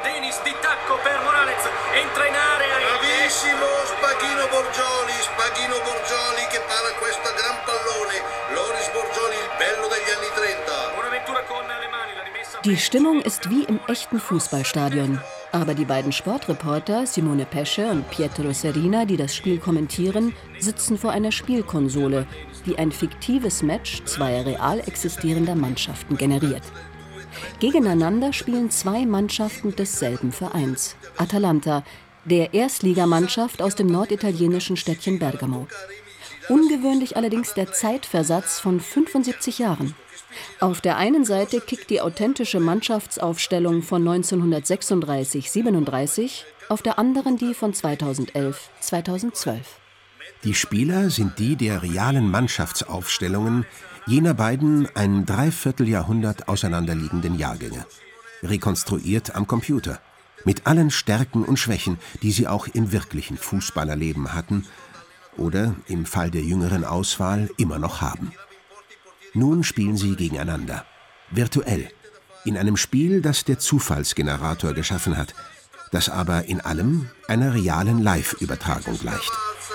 Denis di tacco per Morales, entra in area. Bravissimo Spaghino Borgioli che para questo gran pallone. Loris Borgioli, il bello degli anni 30. Buonaventura con le mani, la rimessa. Die Stimmung ist wie im echten Fußballstadion. Aber die beiden Sportreporter Simone Pesce und Pietro Serina, die das Spiel kommentieren, sitzen vor einer Spielkonsole, die ein fiktives Match zweier real existierender Mannschaften generiert. Gegeneinander spielen zwei Mannschaften desselben Vereins, Atalanta, der Erstligamannschaft aus dem norditalienischen Städtchen Bergamo. Ungewöhnlich allerdings der Zeitversatz von 75 Jahren. Auf der einen Seite kickt die authentische Mannschaftsaufstellung von 1936/37, auf der anderen die von 2011/2012. Die Spieler sind die der realen Mannschaftsaufstellungen jener beiden ein Dreivierteljahrhundert auseinanderliegenden Jahrgänge. Rekonstruiert am Computer. Mit allen Stärken und Schwächen, die sie auch im wirklichen Fußballerleben hatten oder im Fall der jüngeren Auswahl immer noch haben. Nun spielen sie gegeneinander. Virtuell. In einem Spiel, das der Zufallsgenerator geschaffen hat, das aber in allem einer realen Live-Übertragung gleicht.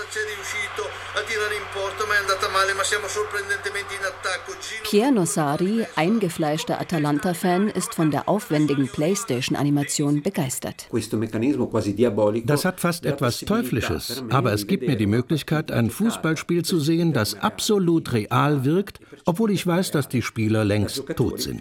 Pier Nossari, eingefleischter Atalanta-Fan, ist von der aufwendigen Playstation-Animation begeistert. Das hat fast etwas Teuflisches, aber es gibt mir die Möglichkeit, ein Fußballspiel zu sehen, das absolut real wirkt, obwohl ich weiß, dass die Spieler längst tot sind.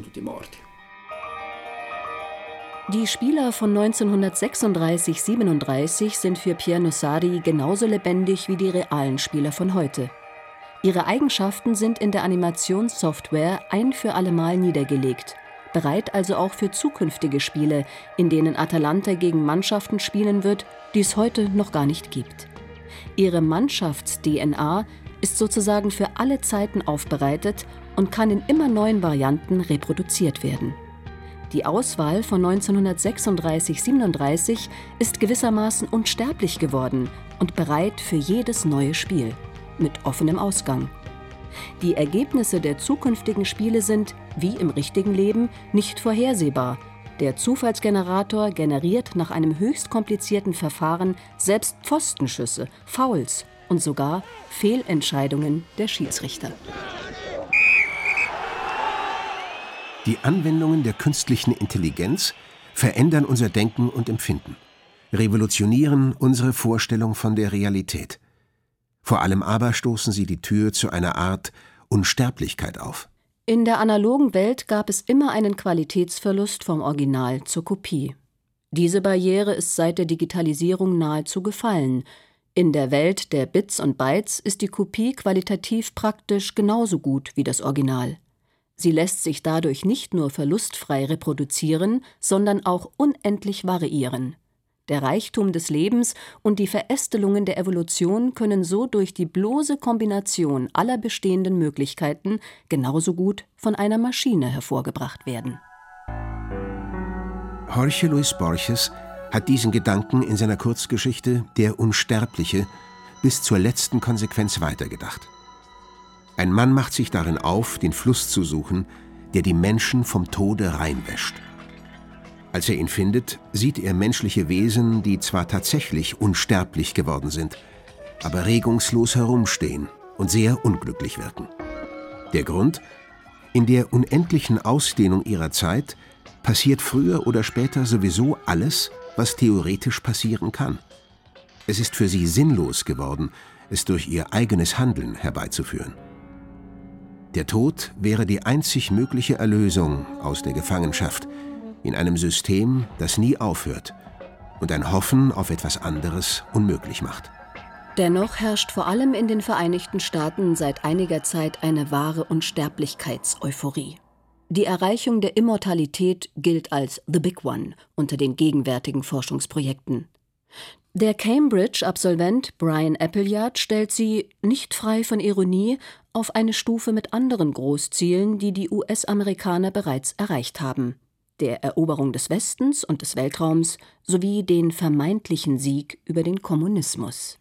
Die Spieler von 1936/37 sind für Pier Nossari genauso lebendig wie die realen Spieler von heute. Ihre Eigenschaften sind in der Animationssoftware ein für allemal niedergelegt, bereit also auch für zukünftige Spiele, in denen Atalanta gegen Mannschaften spielen wird, die es heute noch gar nicht gibt. Ihre Mannschafts-DNA ist sozusagen für alle Zeiten aufbereitet und kann in immer neuen Varianten reproduziert werden. Die Auswahl von 1936/37 ist gewissermaßen unsterblich geworden und bereit für jedes neue Spiel, mit offenem Ausgang. Die Ergebnisse der zukünftigen Spiele sind, wie im richtigen Leben, nicht vorhersehbar. Der Zufallsgenerator generiert nach einem höchst komplizierten Verfahren selbst Pfostenschüsse, Fouls und sogar Fehlentscheidungen der Schiedsrichter. Die Anwendungen der künstlichen Intelligenz verändern unser Denken und Empfinden, revolutionieren unsere Vorstellung von der Realität. Vor allem aber stoßen sie die Tür zu einer Art Unsterblichkeit auf. In der analogen Welt gab es immer einen Qualitätsverlust vom Original zur Kopie. Diese Barriere ist seit der Digitalisierung nahezu gefallen. In der Welt der Bits und Bytes ist die Kopie qualitativ praktisch genauso gut wie das Original. Sie lässt sich dadurch nicht nur verlustfrei reproduzieren, sondern auch unendlich variieren. Der Reichtum des Lebens und die Verästelungen der Evolution können so durch die bloße Kombination aller bestehenden Möglichkeiten genauso gut von einer Maschine hervorgebracht werden. Jorge Luis Borges hat diesen Gedanken in seiner Kurzgeschichte »Der Unsterbliche« bis zur letzten Konsequenz weitergedacht. Ein Mann macht sich darin auf, den Fluss zu suchen, der die Menschen vom Tode reinwäscht. Als er ihn findet, sieht er menschliche Wesen, die zwar tatsächlich unsterblich geworden sind, aber regungslos herumstehen und sehr unglücklich wirken. Der Grund? In der unendlichen Ausdehnung ihrer Zeit passiert früher oder später sowieso alles, was theoretisch passieren kann. Es ist für sie sinnlos geworden, es durch ihr eigenes Handeln herbeizuführen. Der Tod wäre die einzig mögliche Erlösung aus der Gefangenschaft in einem System, das nie aufhört und ein Hoffen auf etwas anderes unmöglich macht. Dennoch herrscht vor allem in den Vereinigten Staaten seit einiger Zeit eine wahre Unsterblichkeitseuphorie. Die Erreichung der Immortalität gilt als The Big One unter den gegenwärtigen Forschungsprojekten. Der Cambridge-Absolvent Brian Appleyard stellt sie, nicht frei von Ironie, auf eine Stufe mit anderen Großzielen, die die US-Amerikaner bereits erreicht haben: der Eroberung des Westens und des Weltraums sowie den vermeintlichen Sieg über den Kommunismus.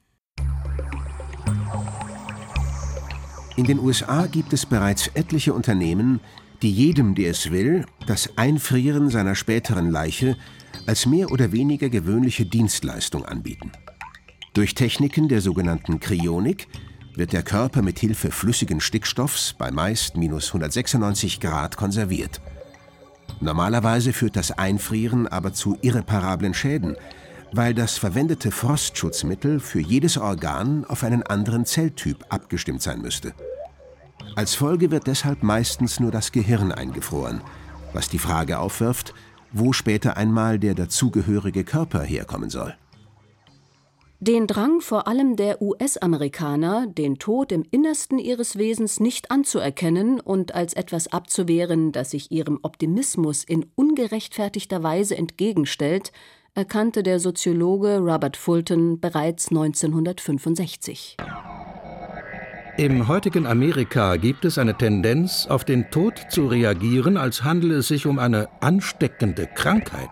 In den USA gibt es bereits etliche Unternehmen, die jedem, der es will, das Einfrieren seiner späteren Leiche als mehr oder weniger gewöhnliche Dienstleistung anbieten. Durch Techniken der sogenannten Kryonik wird der Körper mit Hilfe flüssigen Stickstoffs bei meist minus 196 Grad konserviert. Normalerweise führt das Einfrieren aber zu irreparablen Schäden, weil das verwendete Frostschutzmittel für jedes Organ auf einen anderen Zelltyp abgestimmt sein müsste. Als Folge wird deshalb meistens nur das Gehirn eingefroren, was die Frage aufwirft, wo später einmal der dazugehörige Körper herkommen soll. Den Drang vor allem der US-Amerikaner, den Tod im Innersten ihres Wesens nicht anzuerkennen und als etwas abzuwehren, das sich ihrem Optimismus in ungerechtfertigter Weise entgegenstellt, erkannte der Soziologe Robert Fulton bereits 1965. Im heutigen Amerika gibt es eine Tendenz, auf den Tod zu reagieren, als handele es sich um eine ansteckende Krankheit.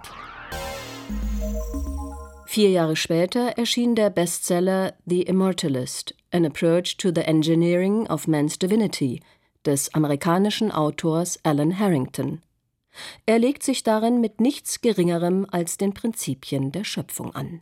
4 Jahre später erschien der Bestseller The Immortalist: An Approach to the Engineering of Man's Divinity des amerikanischen Autors Alan Harrington. Er legt sich darin mit nichts Geringerem als den Prinzipien der Schöpfung an.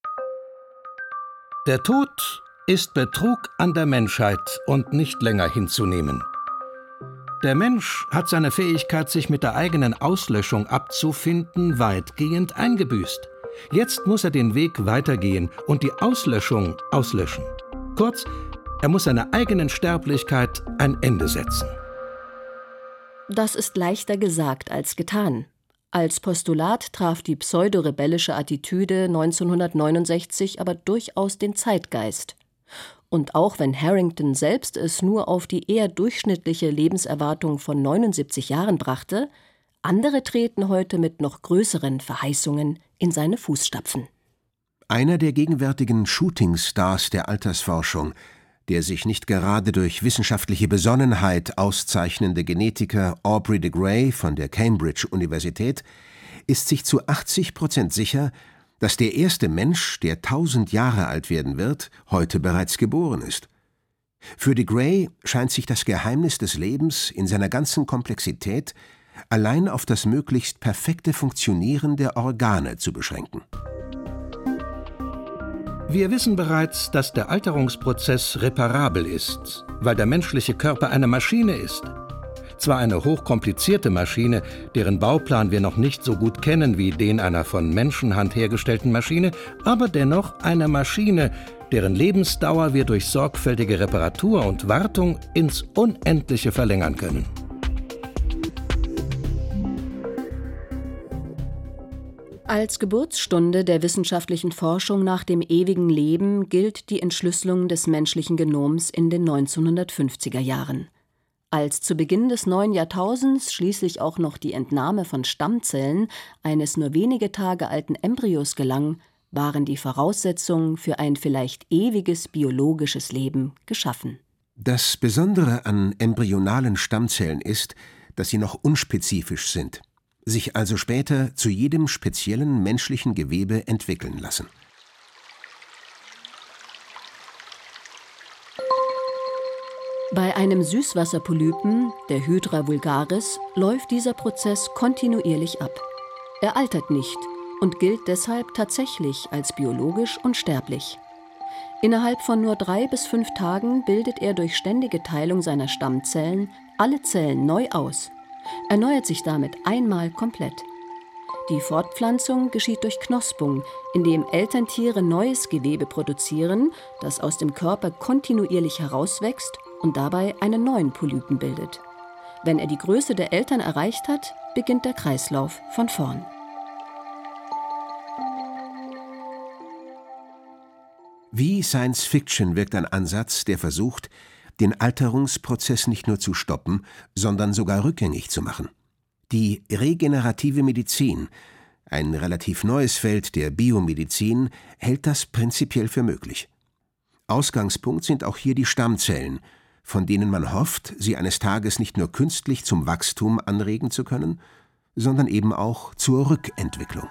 Der Tod ist Betrug an der Menschheit und nicht länger hinzunehmen. Der Mensch hat seine Fähigkeit, sich mit der eigenen Auslöschung abzufinden, weitgehend eingebüßt. Jetzt muss er den Weg weitergehen und die Auslöschung auslöschen. Kurz, er muss seiner eigenen Sterblichkeit ein Ende setzen. Das ist leichter gesagt als getan. Als Postulat traf die pseudorebellische Attitüde 1969 aber durchaus den Zeitgeist. Und auch wenn Harrington selbst es nur auf die eher durchschnittliche Lebenserwartung von 79 Jahren brachte, andere treten heute mit noch größeren Verheißungen in seine Fußstapfen. Einer der gegenwärtigen Shooting-Stars der Altersforschung, der sich nicht gerade durch wissenschaftliche Besonnenheit auszeichnende Genetiker Aubrey de Grey von der Cambridge-Universität, ist sich zu 80% sicher, dass der erste Mensch, der 1000 Jahre alt werden wird, heute bereits geboren ist. Für de Grey scheint sich das Geheimnis des Lebens in seiner ganzen Komplexität allein auf das möglichst perfekte Funktionieren der Organe zu beschränken. Wir wissen bereits, dass der Alterungsprozess reparabel ist, weil der menschliche Körper eine Maschine ist. Zwar eine hochkomplizierte Maschine, deren Bauplan wir noch nicht so gut kennen wie den einer von Menschenhand hergestellten Maschine, aber dennoch eine Maschine, deren Lebensdauer wir durch sorgfältige Reparatur und Wartung ins Unendliche verlängern können. Als Geburtsstunde der wissenschaftlichen Forschung nach dem ewigen Leben gilt die Entschlüsselung des menschlichen Genoms in den 1950er Jahren. Als zu Beginn des neuen Jahrtausends schließlich auch noch die Entnahme von Stammzellen eines nur wenige Tage alten Embryos gelang, waren die Voraussetzungen für ein vielleicht ewiges biologisches Leben geschaffen. Das Besondere an embryonalen Stammzellen ist, dass sie noch unspezifisch sind, sich also später zu jedem speziellen menschlichen Gewebe entwickeln lassen. Bei einem Süßwasserpolypen, der Hydra vulgaris, läuft dieser Prozess kontinuierlich ab. Er altert nicht und gilt deshalb tatsächlich als biologisch unsterblich. Innerhalb von nur 3 bis 5 Tagen bildet er durch ständige Teilung seiner Stammzellen alle Zellen neu aus, erneuert sich damit einmal komplett. Die Fortpflanzung geschieht durch Knospung, indem Elterntiere neues Gewebe produzieren, das aus dem Körper kontinuierlich herauswächst und dabei einen neuen Polypen bildet. Wenn er die Größe der Eltern erreicht hat, beginnt der Kreislauf von vorn. Wie Science Fiction wirkt ein Ansatz, der versucht, den Alterungsprozess nicht nur zu stoppen, sondern sogar rückgängig zu machen. Die regenerative Medizin, ein relativ neues Feld der Biomedizin, hält das prinzipiell für möglich. Ausgangspunkt sind auch hier die Stammzellen, von denen man hofft, sie eines Tages nicht nur künstlich zum Wachstum anregen zu können, sondern eben auch zur Rückentwicklung.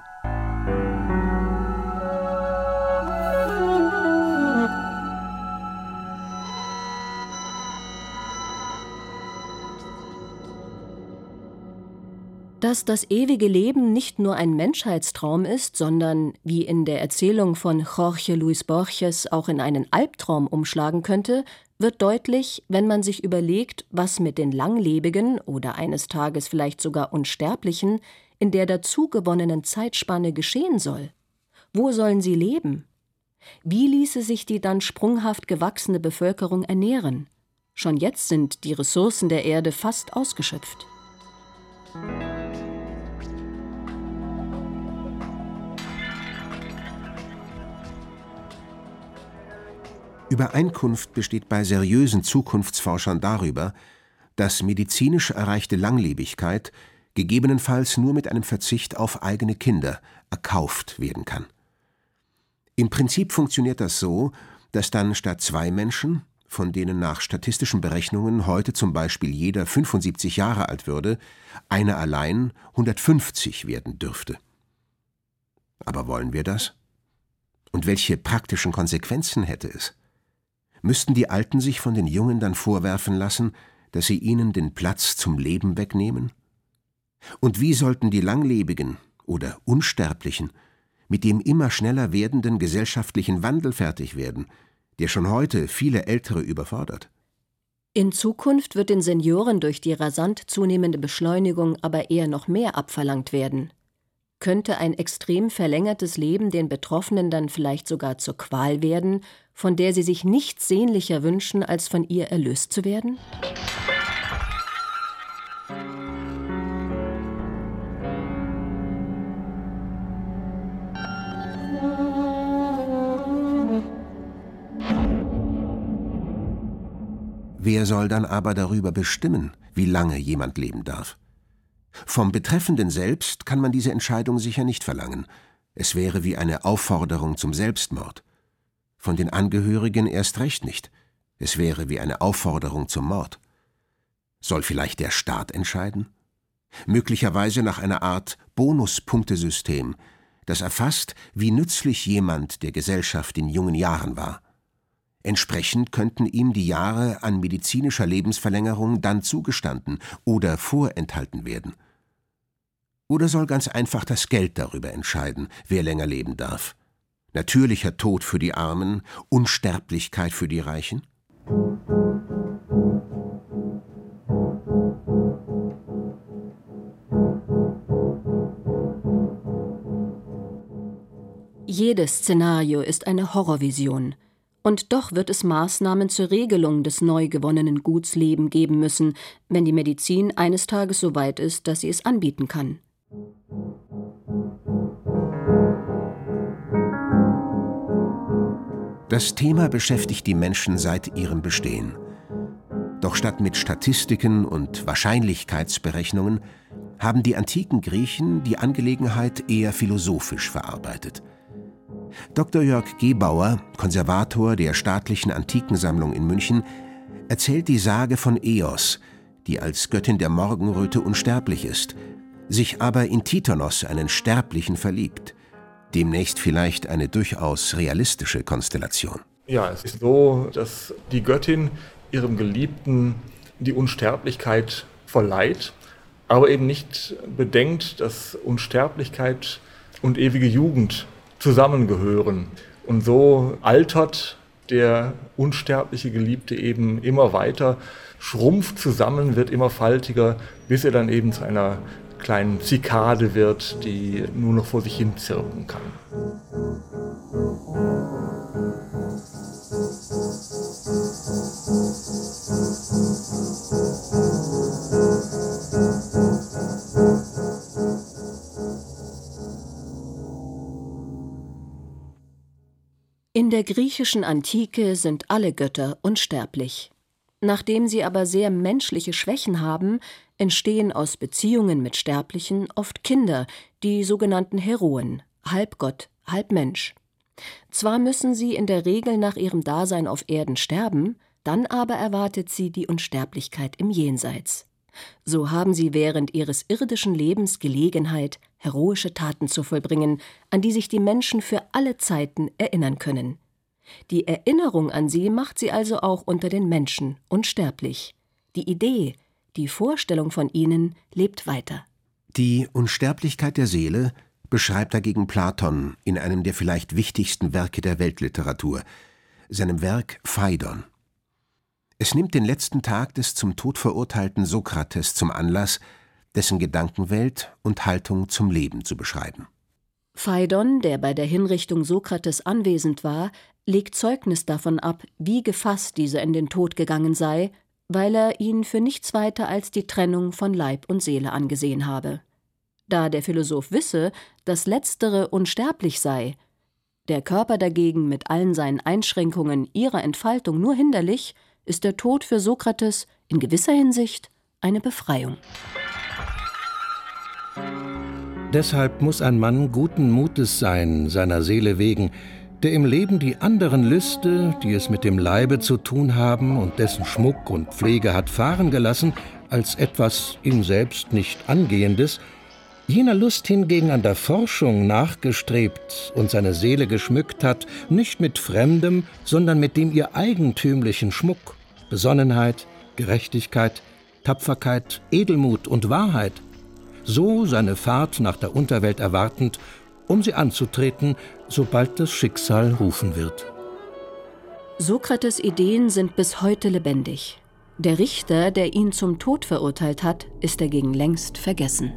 Dass das ewige Leben nicht nur ein Menschheitstraum ist, sondern, wie in der Erzählung von Jorge Luis Borges, auch in einen Albtraum umschlagen könnte, wird deutlich, wenn man sich überlegt, was mit den Langlebigen oder eines Tages vielleicht sogar Unsterblichen in der dazugewonnenen Zeitspanne geschehen soll. Wo sollen sie leben? Wie ließe sich die dann sprunghaft gewachsene Bevölkerung ernähren? Schon jetzt sind die Ressourcen der Erde fast ausgeschöpft. Übereinkunft besteht bei seriösen Zukunftsforschern darüber, dass medizinisch erreichte Langlebigkeit gegebenenfalls nur mit einem Verzicht auf eigene Kinder erkauft werden kann. Im Prinzip funktioniert das so, dass dann statt 2 Menschen, von denen nach statistischen Berechnungen heute zum Beispiel jeder 75 Jahre alt würde, einer allein 150 werden dürfte. Aber wollen wir das? Und welche praktischen Konsequenzen hätte es? Müssten die Alten sich von den Jungen dann vorwerfen lassen, dass sie ihnen den Platz zum Leben wegnehmen? Und wie sollten die Langlebigen oder Unsterblichen mit dem immer schneller werdenden gesellschaftlichen Wandel fertig werden, der schon heute viele Ältere überfordert? In Zukunft wird den Senioren durch die rasant zunehmende Beschleunigung aber eher noch mehr abverlangt werden. Könnte ein extrem verlängertes Leben den Betroffenen dann vielleicht sogar zur Qual werden, von der sie sich nichts sehnlicher wünschen, als von ihr erlöst zu werden? Wer soll dann aber darüber bestimmen, wie lange jemand leben darf? Vom Betreffenden selbst kann man diese Entscheidung sicher nicht verlangen. Es wäre wie eine Aufforderung zum Selbstmord. Von den Angehörigen erst recht nicht. Es wäre wie eine Aufforderung zum Mord. Soll vielleicht der Staat entscheiden? Möglicherweise nach einer Art Bonuspunktesystem, das erfasst, wie nützlich jemand der Gesellschaft in jungen Jahren war. Entsprechend könnten ihm die Jahre an medizinischer Lebensverlängerung dann zugestanden oder vorenthalten werden. Oder soll ganz einfach das Geld darüber entscheiden, wer länger leben darf? Natürlicher Tod für die Armen, Unsterblichkeit für die Reichen? Jedes Szenario ist eine Horrorvision. Und doch wird es Maßnahmen zur Regelung des neu gewonnenen Guts Leben geben müssen, wenn die Medizin eines Tages so weit ist, dass sie es anbieten kann. Das Thema beschäftigt die Menschen seit ihrem Bestehen. Doch statt mit Statistiken und Wahrscheinlichkeitsberechnungen haben die antiken Griechen die Angelegenheit eher philosophisch verarbeitet. Dr. Jörg Gebauer, Konservator der Staatlichen Antikensammlung in München, erzählt die Sage von Eos, die als Göttin der Morgenröte unsterblich ist, sich aber in Tithonus, einen Sterblichen, verliebt. Demnächst vielleicht eine durchaus realistische Konstellation. Ja, es ist so, dass die Göttin ihrem Geliebten die Unsterblichkeit verleiht, aber eben nicht bedenkt, dass Unsterblichkeit und ewige Jugend zusammengehören. Und so altert der unsterbliche Geliebte eben immer weiter, schrumpft zusammen, wird immer faltiger, bis er dann eben zu einer kleinen Zikade wird, die nur noch vor sich hin zirpen kann. In der griechischen Antike sind alle Götter unsterblich. Nachdem sie aber sehr menschliche Schwächen haben, entstehen aus Beziehungen mit Sterblichen oft Kinder, die sogenannten Heroen, halb Gott, halb Mensch. Zwar müssen sie in der Regel nach ihrem Dasein auf Erden sterben, dann aber erwartet sie die Unsterblichkeit im Jenseits. So haben sie während ihres irdischen Lebens Gelegenheit, heroische Taten zu vollbringen, an die sich die Menschen für alle Zeiten erinnern können. Die Erinnerung an sie macht sie also auch unter den Menschen unsterblich. Die Idee, die Vorstellung von ihnen lebt weiter. Die Unsterblichkeit der Seele beschreibt dagegen Platon in einem der vielleicht wichtigsten Werke der Weltliteratur, seinem Werk Phaidon. Es nimmt den letzten Tag des zum Tod verurteilten Sokrates zum Anlass, dessen Gedankenwelt und Haltung zum Leben zu beschreiben. Phaidon, der bei der Hinrichtung Sokrates anwesend war, legt Zeugnis davon ab, wie gefasst dieser in den Tod gegangen sei, weil er ihn für nichts weiter als die Trennung von Leib und Seele angesehen habe. Da der Philosoph wisse, dass Letztere unsterblich sei, der Körper dagegen mit allen seinen Einschränkungen ihrer Entfaltung nur hinderlich, ist der Tod für Sokrates in gewisser Hinsicht eine Befreiung. Deshalb muss ein Mann guten Mutes sein, seiner Seele wegen, der im Leben die anderen Lüste, die es mit dem Leibe zu tun haben und dessen Schmuck und Pflege hat fahren gelassen, als etwas ihm selbst nicht Angehendes, jener Lust hingegen an der Forschung nachgestrebt und seine Seele geschmückt hat, nicht mit fremdem, sondern mit dem ihr eigentümlichen Schmuck, Besonnenheit, Gerechtigkeit, Tapferkeit, Edelmut und Wahrheit, so seine Fahrt nach der Unterwelt erwartend, um sie anzutreten, sobald das Schicksal rufen wird. Sokrates' Ideen sind bis heute lebendig. Der Richter, der ihn zum Tod verurteilt hat, ist dagegen längst vergessen.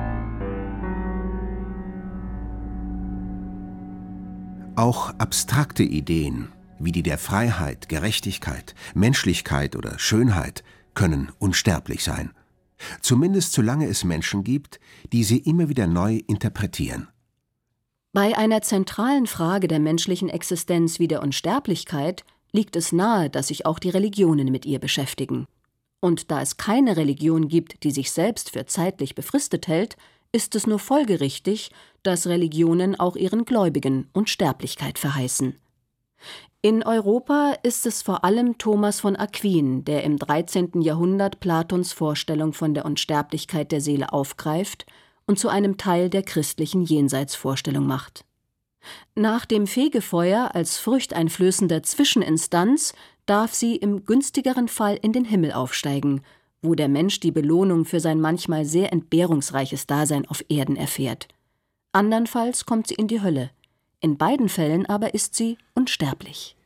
Auch abstrakte Ideen, wie die der Freiheit, Gerechtigkeit, Menschlichkeit oder Schönheit, können unsterblich sein. Zumindest solange es Menschen gibt, die sie immer wieder neu interpretieren. Bei einer zentralen Frage der menschlichen Existenz wie der Unsterblichkeit liegt es nahe, dass sich auch die Religionen mit ihr beschäftigen. Und da es keine Religion gibt, die sich selbst für zeitlich befristet hält, ist es nur folgerichtig, dass Religionen auch ihren Gläubigen Unsterblichkeit verheißen. In Europa ist es vor allem Thomas von Aquin, der im 13. Jahrhundert Platons Vorstellung von der Unsterblichkeit der Seele aufgreift und zu einem Teil der christlichen Jenseitsvorstellung macht. Nach dem Fegefeuer als furchteinflößender Zwischeninstanz darf sie im günstigeren Fall in den Himmel aufsteigen, wo der Mensch die Belohnung für sein manchmal sehr entbehrungsreiches Dasein auf Erden erfährt. Andernfalls kommt sie in die Hölle. In beiden Fällen aber ist sie unsterblich.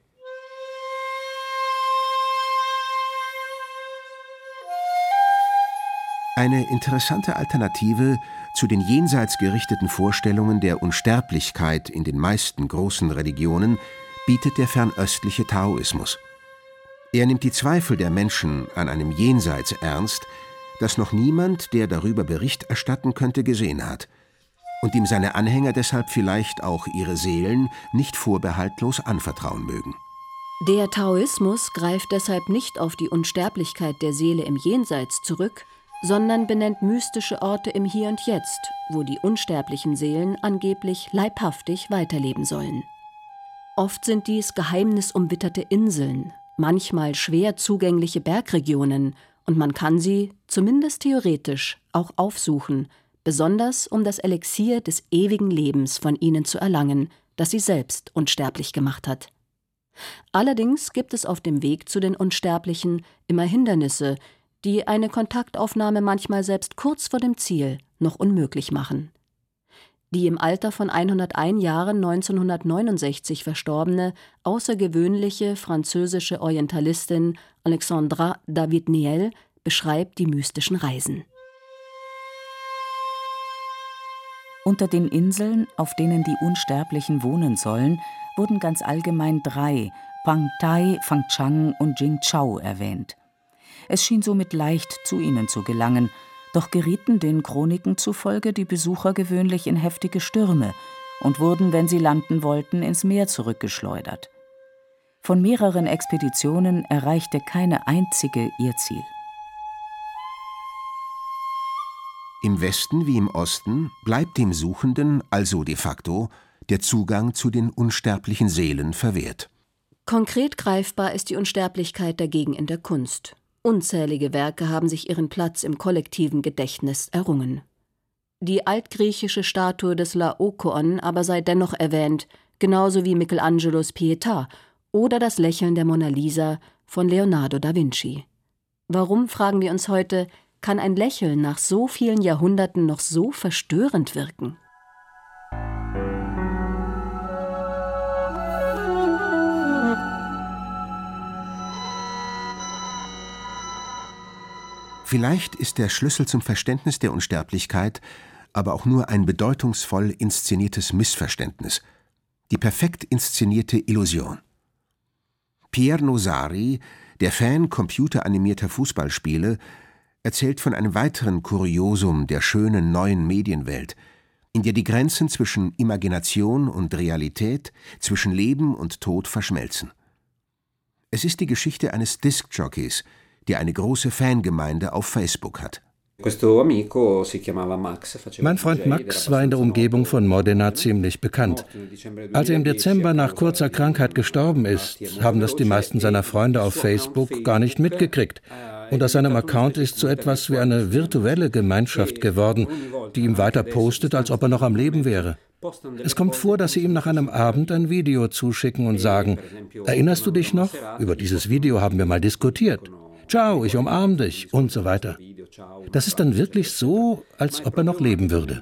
Eine interessante Alternative zu den jenseits gerichteten Vorstellungen der Unsterblichkeit in den meisten großen Religionen bietet der fernöstliche Taoismus. Er nimmt die Zweifel der Menschen an einem Jenseits ernst, das noch niemand, der darüber Bericht erstatten könnte, gesehen hat, und ihm seine Anhänger deshalb vielleicht auch ihre Seelen nicht vorbehaltlos anvertrauen mögen. Der Taoismus greift deshalb nicht auf die Unsterblichkeit der Seele im Jenseits zurück, sondern benennt mystische Orte im Hier und Jetzt, wo die unsterblichen Seelen angeblich leibhaftig weiterleben sollen. Oft sind dies geheimnisumwitterte Inseln, manchmal schwer zugängliche Bergregionen, und man kann sie, zumindest theoretisch, auch aufsuchen, besonders um das Elixier des ewigen Lebens von ihnen zu erlangen, das sie selbst unsterblich gemacht hat. Allerdings gibt es auf dem Weg zu den Unsterblichen immer Hindernisse, die eine Kontaktaufnahme manchmal selbst kurz vor dem Ziel noch unmöglich machen. Die im Alter von 101 Jahren 1969 verstorbene, außergewöhnliche französische Orientalistin Alexandra David-Niel beschreibt die mystischen Reisen. Unter den Inseln, auf denen die Unsterblichen wohnen sollen, wurden ganz allgemein 3, Pang Tai, Fang Chang und Jing Chao, erwähnt. Es schien somit leicht, zu ihnen zu gelangen, doch gerieten den Chroniken zufolge die Besucher gewöhnlich in heftige Stürme und wurden, wenn sie landen wollten, ins Meer zurückgeschleudert. Von mehreren Expeditionen erreichte keine einzige ihr Ziel. Im Westen wie im Osten bleibt dem Suchenden, also de facto, der Zugang zu den unsterblichen Seelen verwehrt. Konkret greifbar ist die Unsterblichkeit dagegen in der Kunst. Unzählige Werke haben sich ihren Platz im kollektiven Gedächtnis errungen. Die altgriechische Statue des Laokoon aber sei dennoch erwähnt, genauso wie Michelangelos Pietà oder das Lächeln der Mona Lisa von Leonardo da Vinci. Warum, fragen wir uns heute, kann ein Lächeln nach so vielen Jahrhunderten noch so verstörend wirken? Vielleicht ist der Schlüssel zum Verständnis der Unsterblichkeit aber auch nur ein bedeutungsvoll inszeniertes Missverständnis, die perfekt inszenierte Illusion. Pierre Nosari, der Fan computeranimierter Fußballspiele, erzählt von einem weiteren Kuriosum der schönen neuen Medienwelt, in der die Grenzen zwischen Imagination und Realität, zwischen Leben und Tod verschmelzen. Es ist die Geschichte eines Diskjockeys, der eine große Fangemeinde auf Facebook hat. Mein Freund Max war in der Umgebung von Modena ziemlich bekannt. Als er im Dezember nach kurzer Krankheit gestorben ist, haben das die meisten seiner Freunde auf Facebook gar nicht mitgekriegt. Und aus seinem Account ist so etwas wie eine virtuelle Gemeinschaft geworden, die ihm weiter postet, als ob er noch am Leben wäre. Es kommt vor, dass sie ihm nach einem Abend ein Video zuschicken und sagen: Erinnerst du dich noch? Über dieses Video haben wir mal diskutiert. Ciao, ich umarme dich und so weiter. Das ist dann wirklich so, als ob er noch leben würde.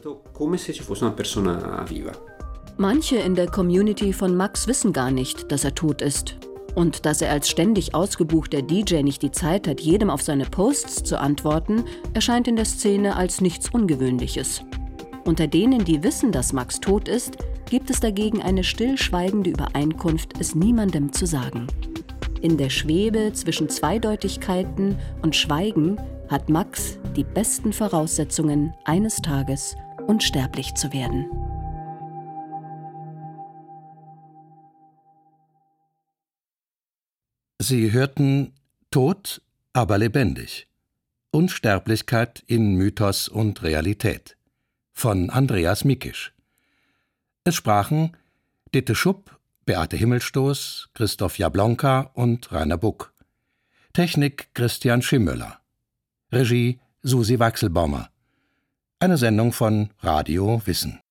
Manche in der Community von Max wissen gar nicht, dass er tot ist. Und dass er als ständig ausgebuchter DJ nicht die Zeit hat, jedem auf seine Posts zu antworten, erscheint in der Szene als nichts Ungewöhnliches. Unter denen, die wissen, dass Max tot ist, gibt es dagegen eine stillschweigende Übereinkunft, es niemandem zu sagen. In der Schwebe zwischen Zweideutigkeiten und Schweigen hat Max die besten Voraussetzungen, eines Tages unsterblich zu werden. Sie hörten Tod, aber lebendig. Unsterblichkeit in Mythos und Realität von Andreas Mikisch. Es sprachen Ditte Schupp, Beate Himmelstoß, Christoph Jablonka und Rainer Buck. Technik Christian Schimmöller. Regie Susi Wachselbaumer. Eine Sendung von Radio Wissen.